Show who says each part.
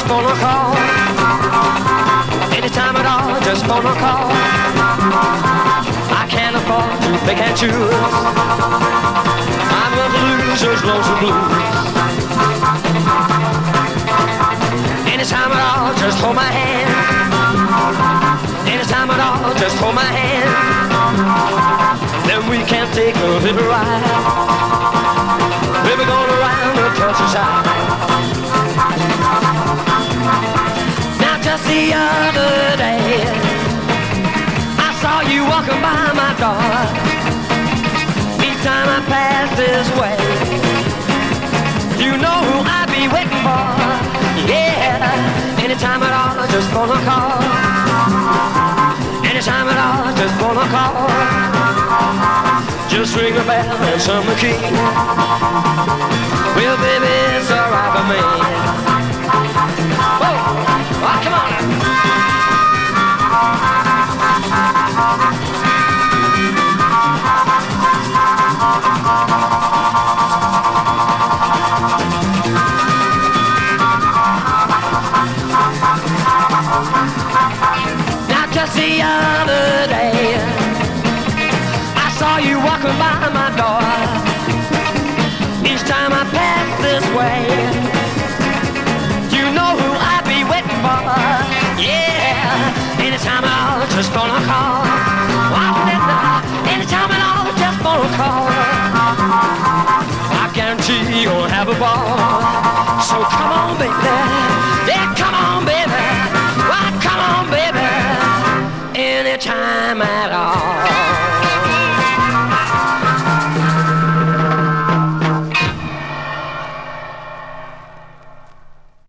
Speaker 1: just phone or call. Anytime at all, just phone or call. I can't afford to pick and choose. I'm gonna lose those lonesome blues. Anytime at all, just hold my hand. Anytime at all, just hold my hand. Then we can take a little ride. We're going around the countryside. Now just the other day, I saw you walking by my door. Each time I pass this way, you know who I be waiting for. Yeah, anytime at all, just gonna call. Anytime at all, just gonna call. Just ring a bell and some the key. Well, baby, it's alright for me. Whoa, oh, come on now. Now just the other day, I saw you walking by my door. Each time I pass this way, you know who I be waiting for. Yeah, anytime I'll just gonna call. Anytime at all, just gonna call. I guarantee you'll have a ball. So come on, baby.